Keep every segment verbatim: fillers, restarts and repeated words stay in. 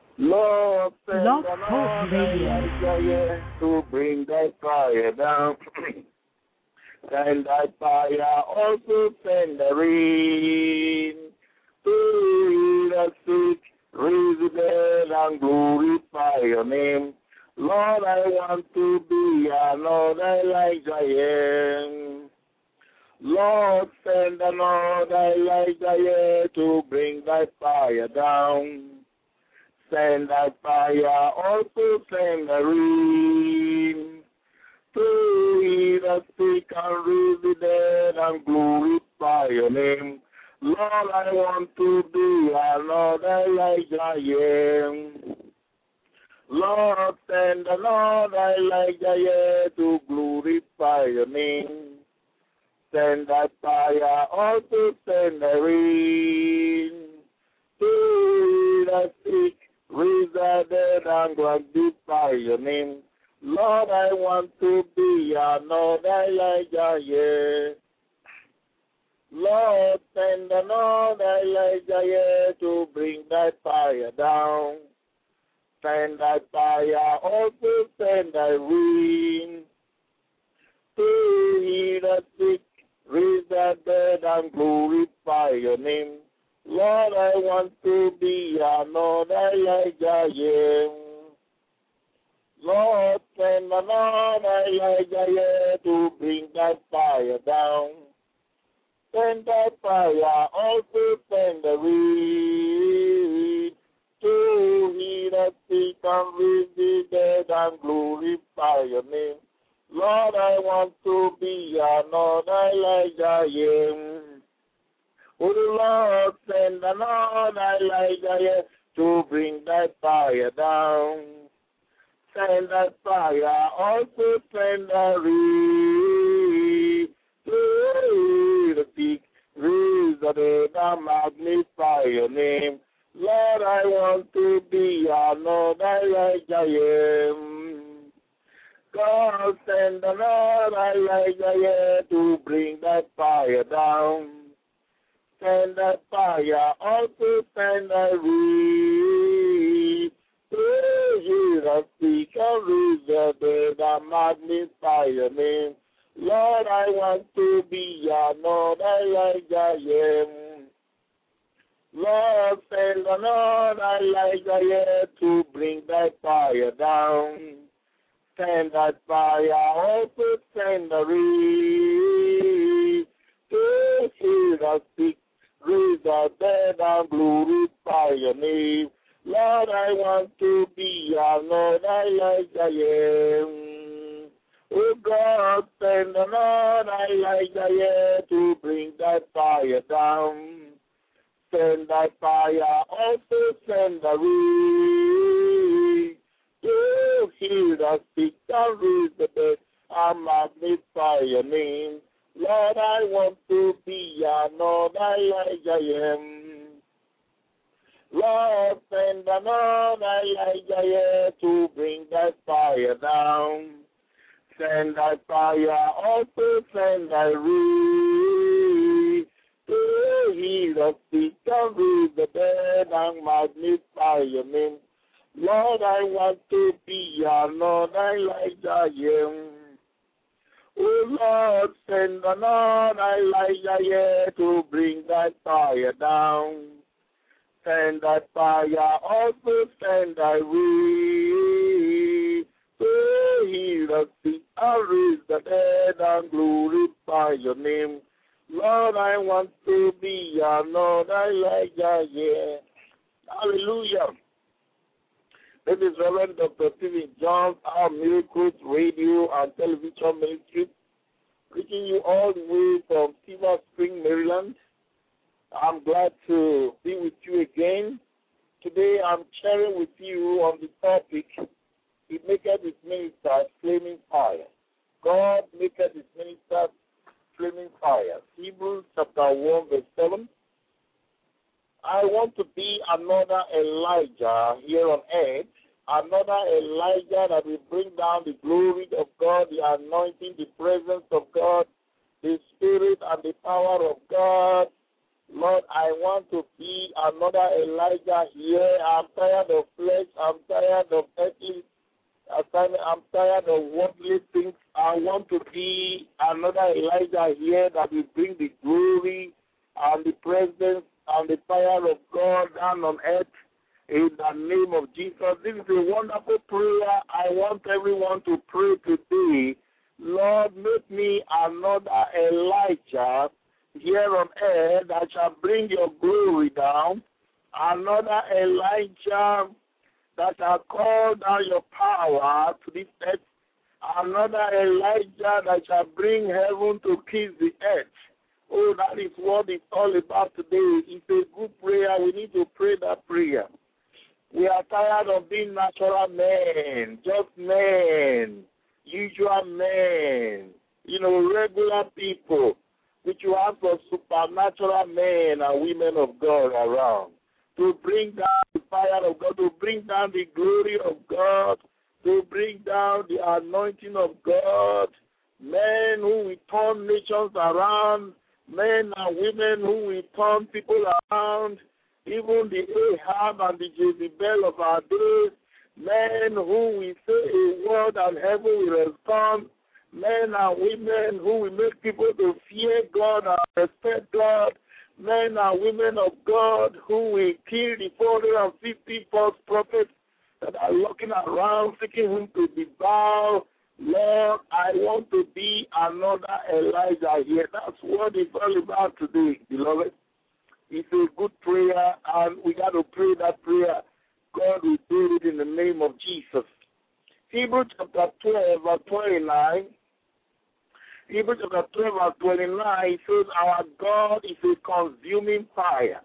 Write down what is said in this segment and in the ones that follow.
Lord, send Blog an Talk Radio. Elijah to bring that fire down. Send that fire, also send the rain. To heal the sick, raise the dead, and glorify your name. Lord, I want to be another Elijah. Yeah. Lord, send another Elijah to bring that fire down. Send that fire, also send the rain. To heal the sick and raise the dead and glorify your name. Lord, I want to be another Elijah, yeah. Lord, send another Elijah, yeah, to glorify your name. Send that fire, also send the rain. To heal the sick, raise the dead, and glorify your name. Lord, I want to be another Elijah, yeah. Lord, send another Elijah, yeah, to bring that fire down. Send that fire, also send the rain. To heal the sick, raise the dead, and glorify your name. Lord, I want to be another Elijah, yeah. Lord, send another Elijah, yeah, to bring that fire down. Send that fire, also send the rain. To heal the sick and raise the dead and glorify your name. Lord, I want to be another Elijah, yeah. Oh, Lord, send another Elijah, yeah, to bring that fire down. Send that fire, also send the rain. To the sick, raise the dead, and magnify your name. Lord, I want to be another Elijah, yeah. God, send another Elijah, yeah, to bring that fire down. Send that fire, also send the rain. To heal the sick and raise the dead and magnify your name. Lord, I want to be another Elijah, yeah. Lord, send another Elijah, yeah, to bring that fire down. Send that fire, also send the rain. To heal the sick, raise the dead, and glorify your name. Lord, I want to be another Elijah, yeah. Oh God, send another Elijah, yeah, to bring that fire down. Send that fire, also send the rain. To heal the sick and raise the dead and magnify your name. Lord, I want to be another Elijah, yeah. Lord, send another Elijah, yeah, to bring that fire down. Send that fire, also send the rain. To heal the sick and raise the dead and magnify your name. Lord, I want to be another Elijah, yeah. Oh Lord, send another Elijah, yeah, to bring that fire down. Send that fire, also send the rain. To heal the sick and raise the dead and glorify your name. Lord, I want to be another Elijah, yeah. Hallelujah. This is Reverend Doctor Stephen Jones, our Miracles Radio and Television Ministry, reaching you all the way from Silver Spring, Maryland. I'm glad to be with you again. Today I'm sharing with you on the topic, He maketh his ministers flaming fire. God maketh his ministers flaming fire. Hebrews chapter one, verse seven. I want to be another Elijah here on earth, another Elijah that will bring down the glory of God, the anointing, the presence of God, the Spirit and the power of God Lord, I want to be another Elijah here. I'm tired of flesh. I'm tired of earthly assignment. I'm tired of worldly things. I want to be another Elijah here that will bring the glory and the presence and the fire of God down on earth in the name of Jesus. This is a wonderful prayer. I want everyone to pray today. Lord, make me another Elijah here on earth that shall bring your glory down. Another Elijah that shall call down your power to this earth. Another Elijah that shall bring heaven to kiss the earth. Oh, that is what it's all about today. It's a good prayer. We need to pray that prayer. We are tired of being natural men, just men, usual men, you know, regular people, which you have for supernatural men and women of God around, to bring down the fire of God, to bring down the glory of God, to bring down the anointing of God, men who will turn nations around, men and women who will turn people around, even the Ahab and the Jezebel of our days, men who will say a word and heaven will respond, men and women who will make people to fear God and respect God, men and women of God who will kill the four hundred fifty false prophets that are looking around seeking him to devour. Lord, I want to be another Elijah here. That's what it's all about today, beloved. It's a good prayer, and we got to pray that prayer. God will do it in the name of Jesus. Hebrews chapter twelve, verse twenty-nine. Hebrews chapter twelve, verse twenty-nine says, our God is a consuming fire.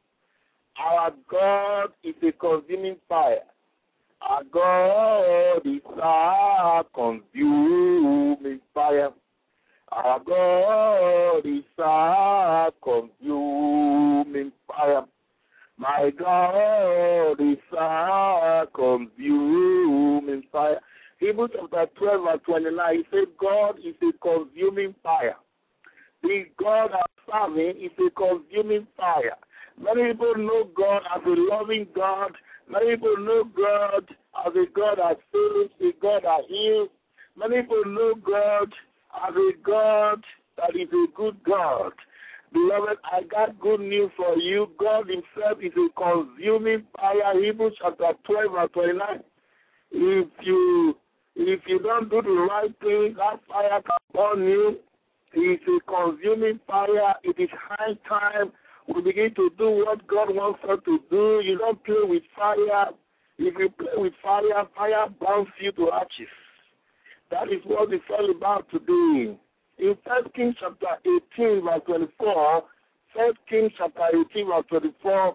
Our God is a consuming fire. Our God is a consuming fire. Our God is a consuming fire. My God is a consuming fire. Hebrews chapter twelve, verse twenty-nine, it says, God is a consuming fire. The God I'm serving is a consuming fire. Many people know God as a loving God. Many people know God as a God that saves, a God that heals. Many people know God as a God that is a good God. Beloved, I got good news for you. God himself is a consuming fire. Hebrews chapter twelve, verse twenty-nine. If you if you don't do the right thing, that fire can burn you. It's a consuming fire. It is high time we begin to do what God wants us to do. You don't play with fire. If you play with fire, fire burns you to ashes. That is what it's all about today. In First Kings chapter eighteen, verse twenty-four, First Kings chapter eighteen, verse twenty-four,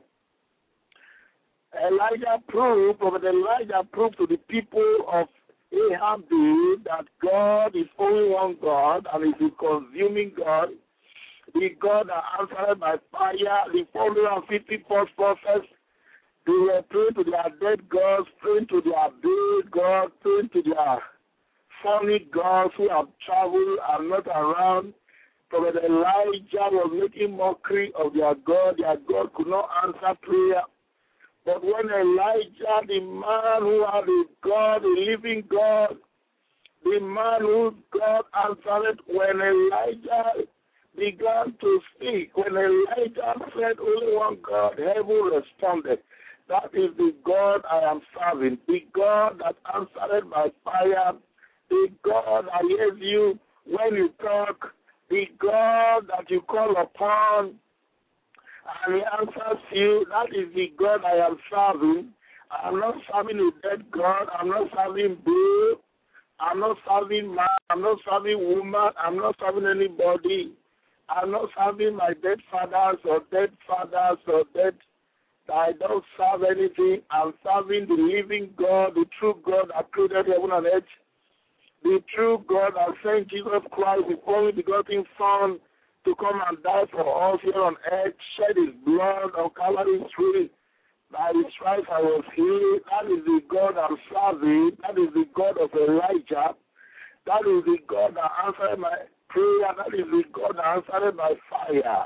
Elijah proved, Prophet Elijah proved to the people of Ahab that God is only one God and is a consuming God. The God that answered by fire, the four hundred fifty false prophets, they were praying to their dead gods, praying to their dead gods, praying to their funny gods who have traveled and not around. Prophet Elijah was making mockery of their God. Their God could not answer prayer. But when Elijah, the man who had a God, a living God, the man whose God answered, when Elijah began to speak, when Elijah said only one God, heaven responded. That is the God I am serving, the God that answered by fire, the God that hears you when you talk, the God that you call upon, and he answers you. That is the God I am serving. I'm not serving a dead God. I'm not serving Bill. I'm not serving man. I'm not serving woman. I'm not serving anybody. I'm not serving my dead fathers or dead fathers or dead. I don't serve anything. I'm serving the living God, the true God that created heaven and earth, the true God that sent Jesus Christ, the only begotten Son, to come and die for us here on earth, shed his blood on Calvary's tree. By his stripes I was healed. That is the God I'm serving. That is the God of Elijah. That is the God that answered my prayer. That is the God that answered my fire.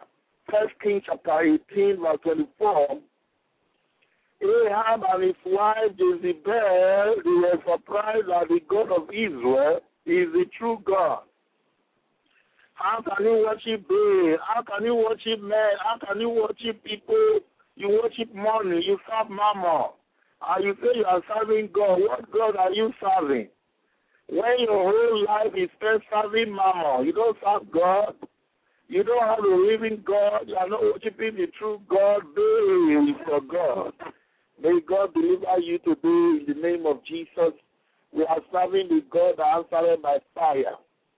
First Kings chapter eighteen, verse twenty-four, Ahab and his wife Jezebel, they were surprised that the God of Israel is the true God. How can you worship Baal? How can you worship men? How can you worship people? You worship money, you serve mammon, and you say you are serving God. What God are you serving? When your whole life is spent serving mammon, you don't serve God. You don't have a living God. You are not worshiping the true God. Baal is your God. May God deliver you today in the name of Jesus. We are serving the God that answered by fire.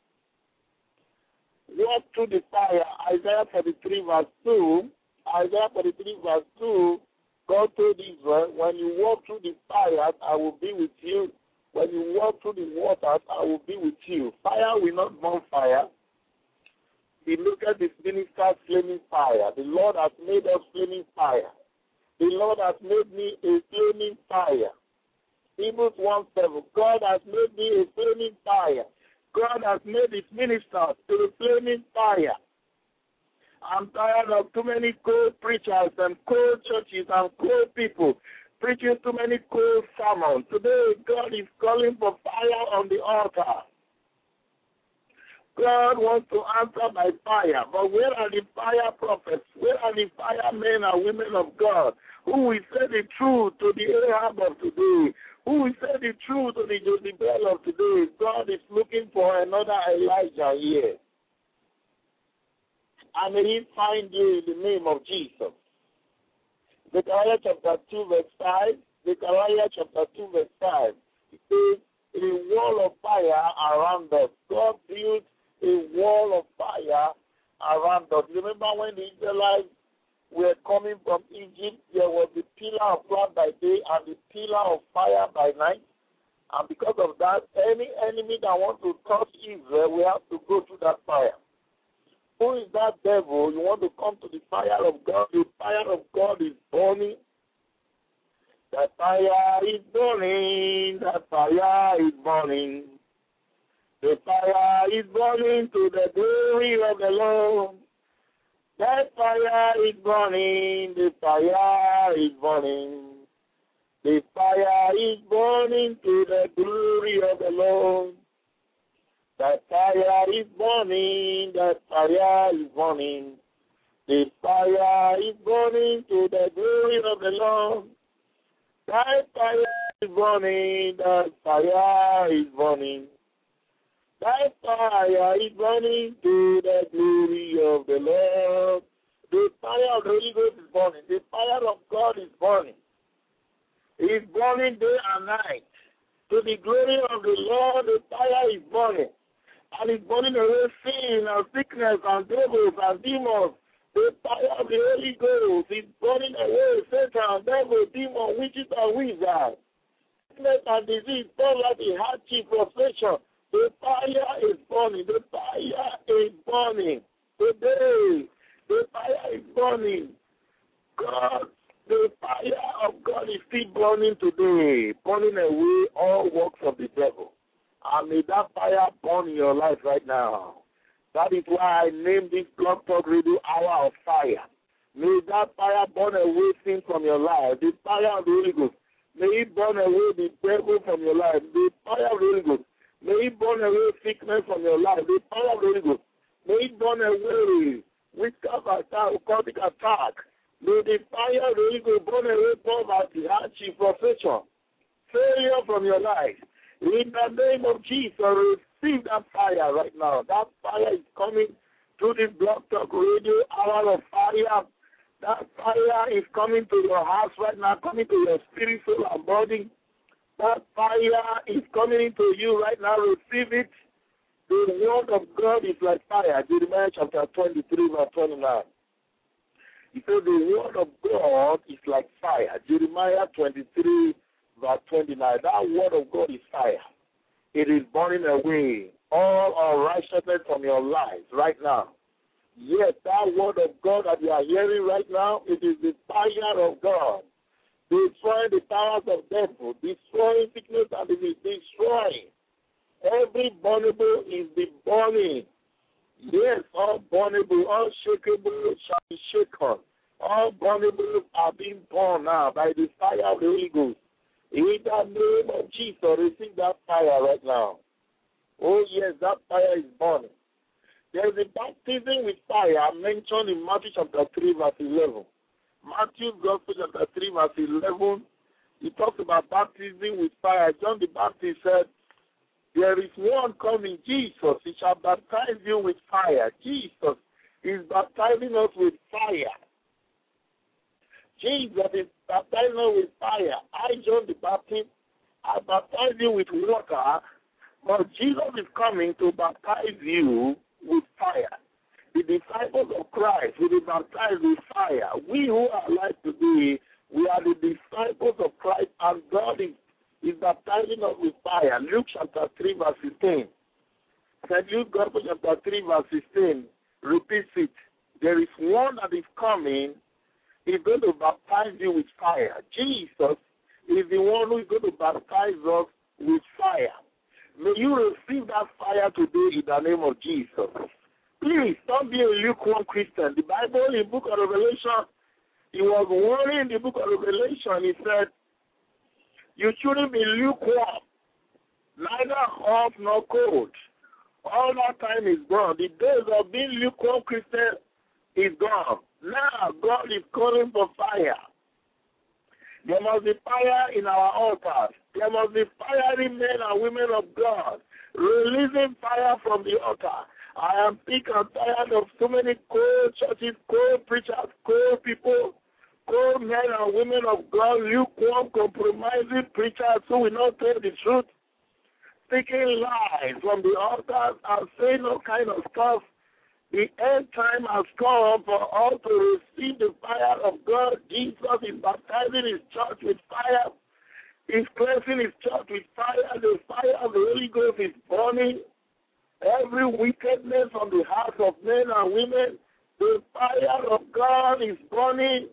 Walk through the fire. Isaiah forty-three verse two. Isaiah forty-three verse two. God told Israel, when you walk through the fire, I will be with you. When you walk through the waters, I will be with you. Fire will not burn fire. He looked at his ministers flaming fire. The Lord has made us flaming fire. The Lord has made me a flaming fire. Hebrews one seven. God has made me a flaming fire. God has made his ministers a flaming fire. I'm tired of too many cold preachers and cold churches and cold people preaching too many cold sermons. Today, God is calling for fire on the altar. God wants to answer by fire. But where are the fire prophets? Where are the fire men and women of God who will say the truth to the Ahab of today? Who will say the truth to the Jezebel of today? God is looking for another Elijah here. And may he find you in the name of Jesus. Zechariah chapter two verse five. Zechariah chapter two verse five. It says, a wall of fire around us. God built a wall of fire around us. Remember when the Israelites were coming from Egypt, there was the pillar of cloud by day and the pillar of fire by night. And because of that, any enemy that wants to touch Israel will have to go through that fire. Who is that devil? You want to come to the fire of God. The fire of God is burning. The fire is burning. The fire is burning. The fire is burning to the glory of the Lord. The fire is burning. The fire is burning. The fire is burning to the glory of the Lord. The fire is burning, the fire is burning. The fire is burning to the glory of the Lord. The fire is burning, the fire is burning. The fire is burning to the glory of the Lord. The fire of the Holy Ghost is burning. The fire of God is burning. It is burning day and night. To the glory of the Lord, the fire is burning. And it's burning away sin and sickness and devils and demons. The fire of the Holy Ghost is burning away Satan, devil, demon, witches and wizards. Sickness and disease, poverty, hardship, frustration. The fire is burning. The fire is burning. Today, the fire is burning. God, the fire of God is still burning today, burning away all works of the devil. And may that fire burn in your life right now. That is why I named this Blog Talk Radio Hour of Fire. May that fire burn away sin from your life. The fire of the Holy Ghost. May it burn away the devil from your life. The fire of the Holy Ghost. May it burn away sickness from your life. The fire of the Holy Ghost. May it burn away witchcraft attack, occultic attack. May the fire of the Holy Ghost burn away poverty, hardship, frustration, failure from your life. In the name of Jesus, receive that fire right now. That fire is coming through this Blog Talk Radio Hour of Fire. That fire is coming to your house right now, coming to your spirit, soul, and body. That fire is coming into you right now. Receive it. The word of God is like fire. Jeremiah chapter twenty-three, verse twenty-nine. He said the word of God is like fire. Jeremiah twenty-three, verse twenty-nine. That word of God is fire. It is burning away all unrighteousness from your life right now. Yes, that word of God that you are hearing right now, it is the fire of God. Destroying the powers of devil, destroying sickness and disease, destroying. Every vulnerable is the burning. Yes, all burnable, unshakable shall be shaken. All burnables are being burned now by the fire of the Holy Ghost. In the name of Jesus, receive that fire right now. Oh yes, that fire is burning. There is a baptism with fire mentioned in Matthew chapter three, verse eleven. Matthew Gospel chapter three, verse eleven, he talks about baptism with fire. John the Baptist said, there is one coming, Jesus, he shall baptize you with fire. Jesus is baptizing us with fire. Jesus is baptizing us with fire. I, John the Baptist, I baptize you with water, but Jesus is coming to baptize you with fire. The disciples of Christ will be baptized with fire. We who are alive today, we are the disciples of Christ, and God is is baptizing us with fire. Luke chapter three, verse sixteen. Saint Luke Gospel chapter three, verse sixteen repeats it. There is one that is coming, he's going to baptize you with fire. Jesus is the one who is going to baptize us with fire. May you receive that fire today in the name of Jesus. Please, don't be a lukewarm Christian. The Bible in the book of Revelation, he was warning in the book of Revelation, he said, you shouldn't be lukewarm, neither hot nor cold. All that time is gone. The days of being lukewarm Christian is gone. Now God is calling for fire. There must be fire in our altars. There must be fiery men and women of God releasing fire from the altar. I am sick and tired of so many cold churches, cold preachers, cold people, cold men and women of God, lukewarm, compromising preachers who will not tell the truth, speaking lies from the altars and saying all kind of stuff. The end time has come for all to receive the fire of God. Jesus is baptizing his church with fire. He's cleansing his church with fire. The fire of the Holy Ghost is burning every wickedness from the hearts of men and women. The fire of God is burning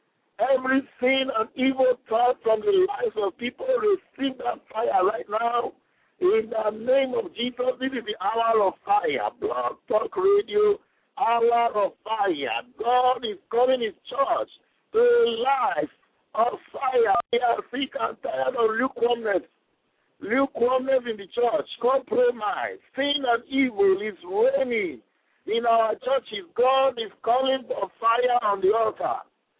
every sin and evil thought from the lives of people. Receive that fire right now. In the name of Jesus, this is the hour of fire. Blog Talk Radio, hour of fire. God is calling his church to a life of fire. We are sick and tired of lukewarmness. Lukewarmness in the church, compromise, sin and evil is reigning in our churches. God is calling for fire on the altar.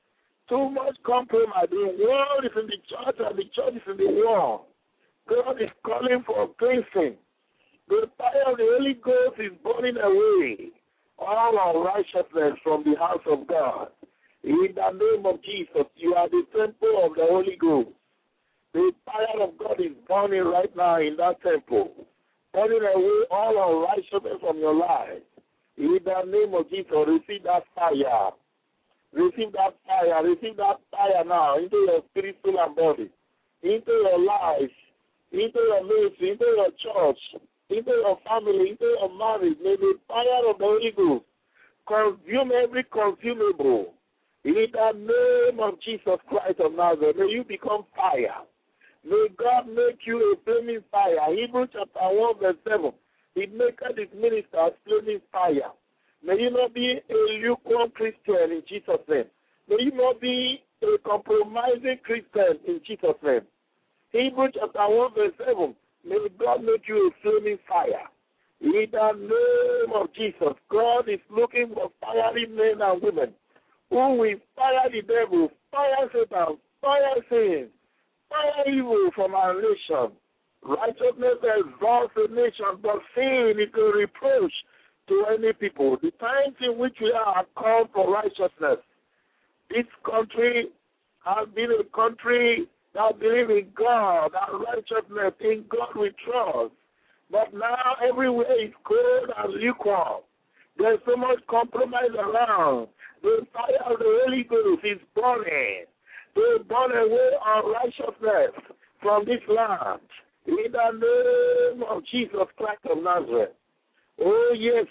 Too much compromise. The world is in the church and the church is in the world. God is calling for cleansing. The fire of the Holy Ghost is burning away all unrighteousness from the house of God. In the name of Jesus, you are the temple of the Holy Ghost. The fire of God is burning right now in that temple, burning away all unrighteousness from your life. In the name of Jesus, receive that fire. Receive that fire. Receive that fire now into your spirit, soul, and body, into your life, into your ministry, into your church, into your family, into your marriage. May the fire of the Holy Ghost consume every consumable. In the name of Jesus Christ of Nazareth, may you become fire. May God make you a flaming fire. Hebrews chapter one, verse seven. He maketh his ministers flaming fire. May you not be a lukewarm Christian in Jesus' name. May you not be a compromising Christian in Jesus' name. Hebrews chapter one, verse seven. May God make you a flaming fire. In the name of Jesus, God is looking for fiery men and women who will fire the devil, fire Satan, fire sin, fire evil from our nation. Righteousness exalts a nation, but sin is a reproach to any people. The times in which we are called for righteousness. This country has been a country that believes in God, that righteousness, in God we trust. But now everywhere is cold and lukewarm. There's so much compromise around. The fire of the Holy Ghost is burning. They burn away unrighteousness from this land. In the name of Jesus Christ of Nazareth. Oh, yes.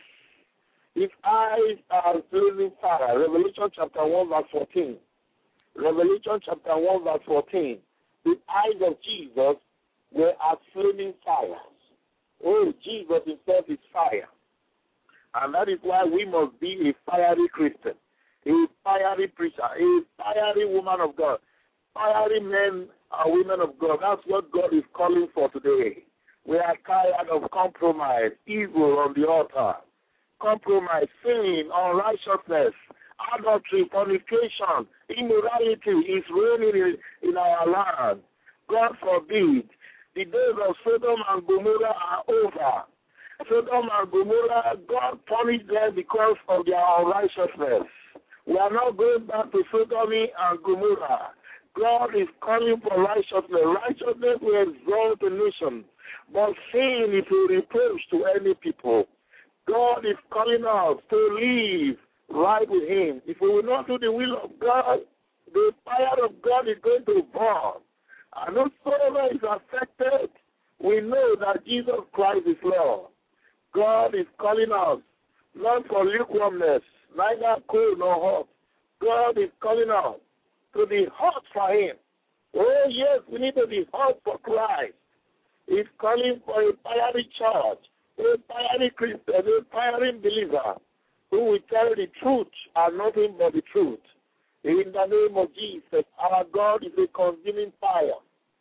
His eyes are blazing fire. Revelation chapter one, verse fourteen. Revelation chapter one, verse fourteen. The eyes of Jesus were as flaming fires. Oh, Jesus himself is fire. And that is why we must be a fiery Christian, a fiery preacher, a fiery woman of God, fiery men and women of God. That's what God is calling for today. We are tired of compromise, evil on the altar, compromise, sin, unrighteousness, adultery, fornication, immorality is reigning in, in our land. God forbid. The days of Sodom and Gomorrah are over. Sodom and Gomorrah, God punished them because of their unrighteousness. We are not going back to Sodom and Gomorrah. God is calling for righteousness. Righteousness will exalt a nation, but sin is a reproach to any people. God is calling us to live right with Him. If we will not do the will of God, the fire of God is going to burn. And whosoever is affected, we know that Jesus Christ is Lord. God is calling us, not for lukewarmness, neither cold nor hot. God is calling us to be hot for Him. Oh, yes, we need to be hot for Christ. He's calling for a fiery church, a fiery Christian, a fiery believer who will tell the truth and nothing but the truth. In the name of Jesus, our God is a consuming fire.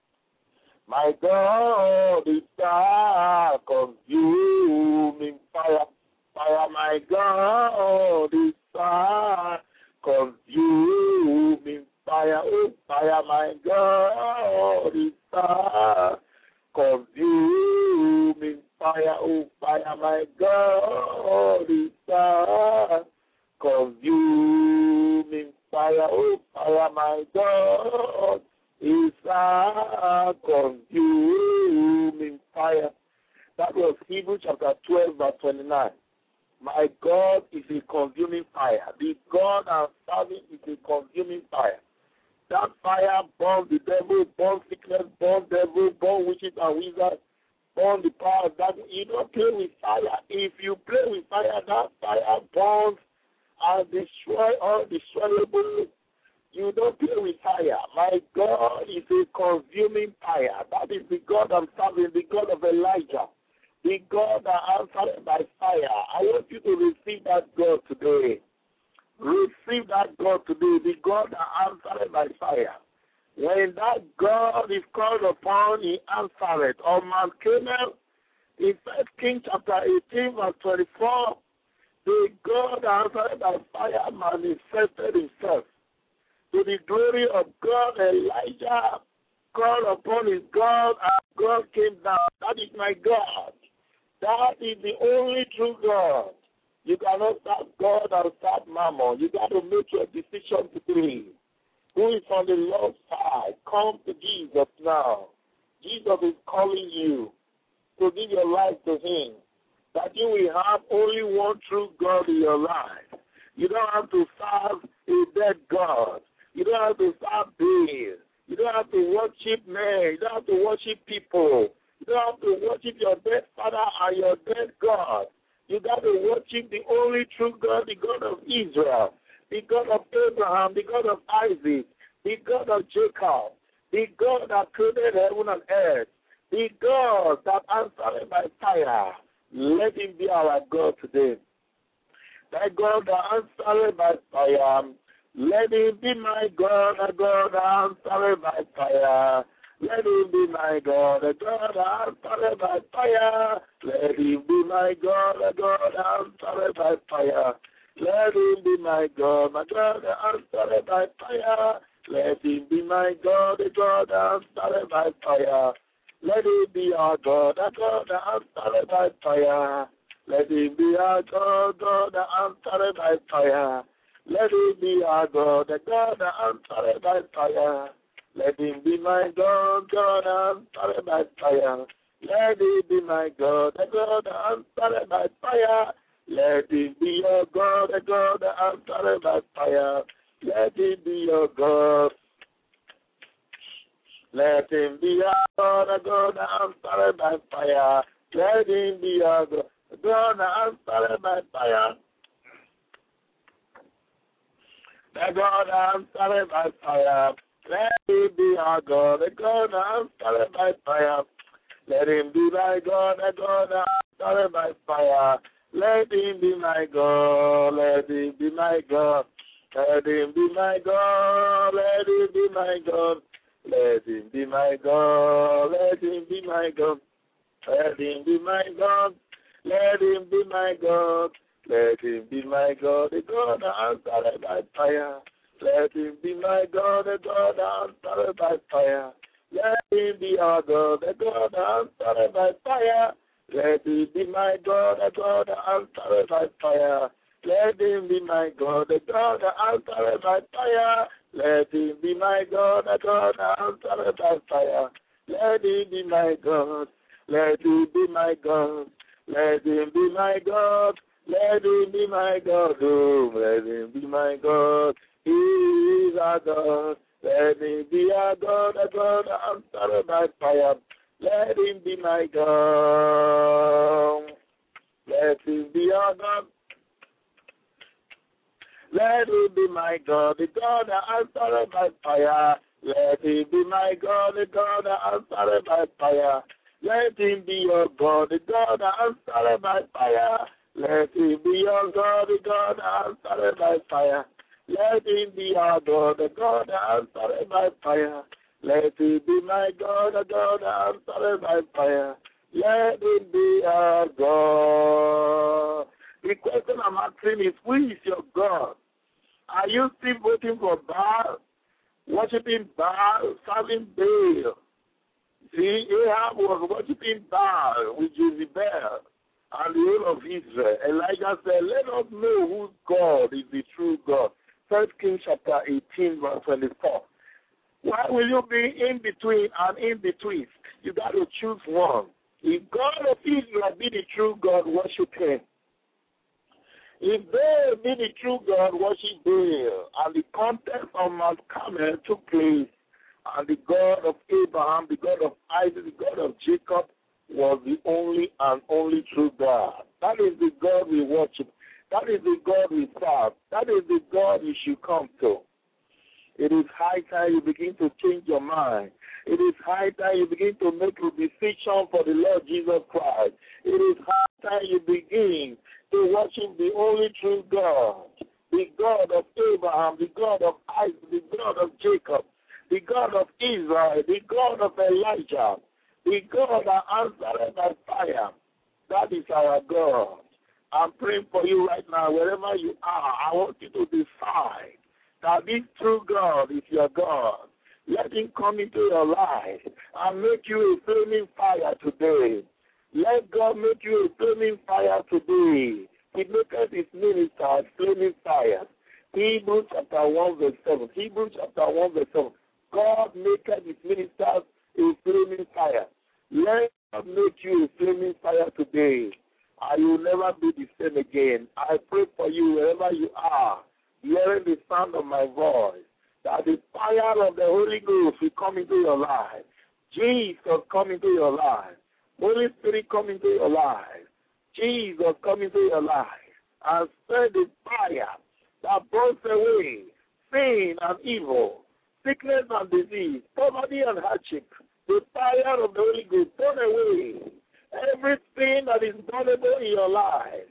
My God is a consuming fire. Fire, my God is a consuming fire. Oh, fire, my God is a consuming fire. Oh, fire, my God is a consuming fire. Oh, fire, my God is a consuming fire. That was Hebrews chapter twelve, verse twenty-nine. My God is a consuming fire. The God I'm serving is a consuming fire. That fire burns the devil, burns sickness, burns devil, burns witches and wizards, burns the power of darkness. You don't play with fire. If you play with fire, that fire burns and destroy all destroyable. You don't play with fire. My God is a consuming fire. That is the God I'm serving, the God of Elijah, the God that answered by fire. I want you to receive that God today. Receive that God today, the God that answered by fire. When that God is called upon, He answered. On Mount Carmel, in First Kings chapter eighteen, verse twenty-four, the God that answered by fire manifested Himself. To the glory of God, Elijah called upon his God, and God came down. That is my God. That is the only true God. You cannot serve God and serve Mammon. You got to make your decision today. Who is on the Lord's side? Come to Jesus now. Jesus is calling you to give your life to Him. That you will have only one true God in your life. You don't have to serve a dead God. You don't have to serve Baal. You don't have to worship men. You don't have to worship people. You don't have to worship your dead father and your dead God. You got to worship the only true God, the God of Israel, the God of Abraham, the God of Isaac, the God of Jacob, the God that created heaven and earth, the God that answered by fire. Let Him be our God today. That God that answered by fire. Let Him be my God, a God that answered by fire. Let Him be my God, a God that answered by fire. Let Him be my God, a God that answered by fire. Let Him be my God, my God that answered by fire. Let Him be my God, a God that answered by fire. Let Him be our God, a God that answered by fire. Let Him be our God, God that answered by fire. Let Him be our God, the God that answered by fire. Let Him be my God, God that answered by fire. Let Him be my God, the God that answered by fire. Let Him be your God, the God that answered by fire. Let Him be your God. Let Him be our God, the God that answered by fire. Let Him be our God, the God that answered by fire. The God answered by fire. Let Him be our God. The God answered by fire. Let Him be thy God. The God answered by fire. Let him be my God. Let him be my God. Let him be my God. Let him be my God. Let him be my God. Let him be my God. Let him be my God. Let him be my God. Let him be my God. The God that answered by fire. Let him be my God. The God that answered by fire. Let him be our God. The God that answered by fire. Let him be my God. The God that answered by fire. Let him be my God. The God that answered by fire. Let him be my God. The God that answered by fire. Let him be my God. Let him be my God. Let him be my God. Let him be my God. Oh, let him be my God. He is our God. Let him be our God. A God answered by fire. Let him be my God. Let him be our God. Let him be my God. The God answered by fire. Let him be my God. The God answered by fire. Let him be your God, the God that answered by fire. Let him be your God, the God that answered by fire. Let him be our God, the God that answered by fire. Let him be my God, the God that answered by fire. Let him be our God. The question I'm asking is, who is your God? Are you still voting for Baal, worshiping Baal, serving Baal? See, Ahab was worshiping Baal with Jezebel and the whole of Israel. Elijah said, let us know whose God is the true God. First Kings chapter eighteen, verse twenty-four. Why will you be in between and in between? You got to choose one. If God of Israel be the true God, worship him. If Baal be the true God, worship Baal. And the contest of Mount Carmel took place. And the God of Abraham, the God of Isaac, the God of Jacob was the only and only true God. That is the God we worship. That is the God we serve. That is the God you should come to. It is high time you begin to change your mind. It is high time you begin to make a decision for the Lord Jesus Christ. It is high time you begin to worship the only true God, the God of Abraham, the God of Isaac, the God of Jacob, the God of Israel, the God of Elijah, the God that answered by fire. That is our God. I'm praying for you right now, wherever you are. I want you to decide that this true God is your God. Let him come into your life and make you a flaming fire today. Let God make you a flaming fire today. He maketh his ministers flaming fire. Hebrews chapter one verse seven. Hebrews chapter one verse seven. God maketh his ministers a flaming fire. Let God make you a flaming fire today. And you will never be the same again. I pray for you wherever you are, hearing the sound of my voice, that the fire of the Holy Ghost will come into your life. Jesus come into your life. Holy Spirit come into your life. Jesus come into your life and spread the fire that burns away sin and evil, sickness and disease, poverty and hardship. The fire of the Holy Ghost burn away everything that is burnable in your life.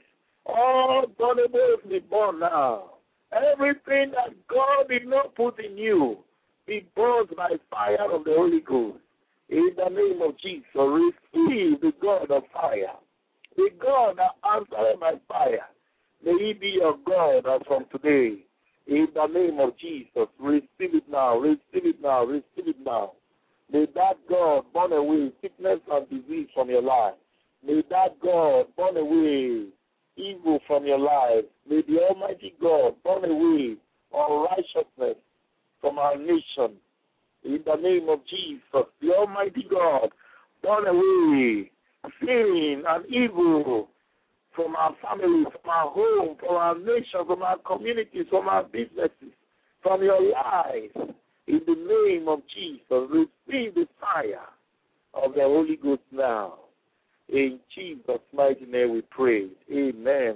All burnable is burned now. Everything that God did not put in you, be burned by fire of the Holy Ghost. In the name of Jesus, receive the God of fire, the God that answered by fire. May he be your God as from today. In the name of Jesus, receive it now, receive it now, receive it now. May that God burn away sickness and disease from your life. May that God burn away evil from your life. May the Almighty God burn away unrighteousness from our nation. In the name of Jesus, the Almighty God burn away sin and evil from our families, from our home, from our nation, from our communities, from our businesses, from your life. In the name of Jesus, receive the fire of the Holy Ghost now. In Jesus' mighty name we pray. Amen.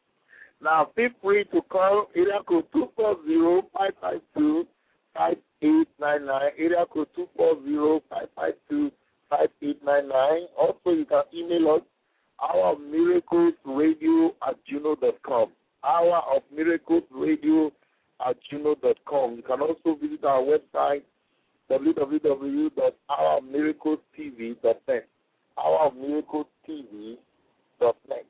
Now, feel free to call area code two four zero, five five two, five eight nine nine, area code two four zero, five five two, five eight nine nine. Also, you can email us our miracles radio at gmail dot com. Hour of Miracles Radio at gmail dot com. You can also visit our website, w w w dot hour of miracles t v dot net. hour of miracles t v dot net.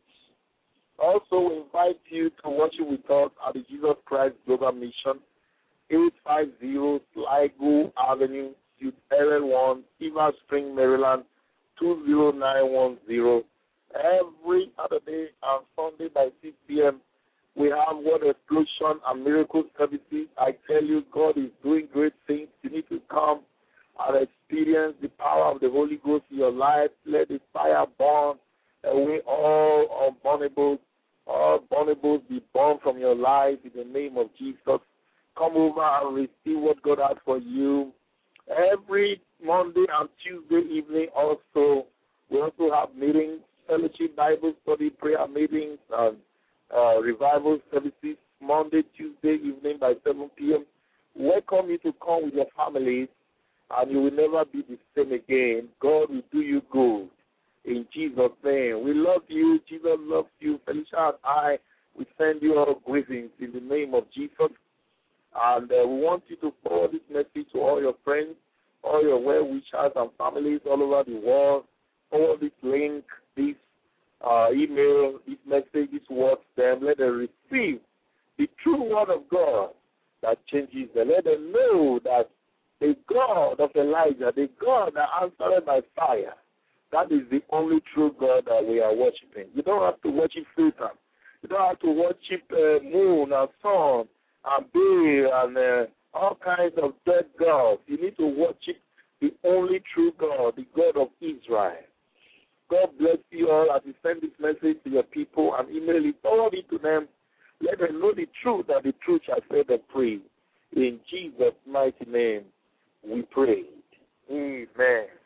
Also, we invite you to worship with us at the Jesus Christ Global Mission, eight fifty Sligo Avenue, Suite L L one, Silver Spring, Maryland, two zero nine one zero. Every other day and Sunday by six p.m., we have Word Explosion and Miracle Services. I tell you, God is doing great things. You need to come and experience the power of the Holy Ghost in your life. Let the fire burn away all unburnables. All burnables be burned from your life in the name of Jesus. Come over and receive what God has for you. Every Monday and Tuesday evening also, we also have meetings, fellowship, Bible study, prayer meetings, and uh, revival services, Monday, Tuesday evening by seven p.m. Welcome you to come with your families, and you will never be the same again. God will do you good. In Jesus' name. We love you. Jesus loves you. Felicia and I, we send you all greetings in the name of Jesus. And uh, we want you to forward this message to all your friends, all your well-wishers and families all over the world. Forward this link, this uh, email, this message, this word to them. Let them receive the true word of God that changes them. Let them know that the God of Elijah, the God that answered by fire, that is the only true God that we are worshiping. You don't have to worship Satan. You don't have to worship uh, moon and sun and Baal and uh, all kinds of dead gods. You need to worship the only true God, the God of Israel. God bless you all as you send this message to your people and email it, forward it to them. Let them know the truth, that the truth shall set them free. In Jesus' mighty name, we pray. Amen.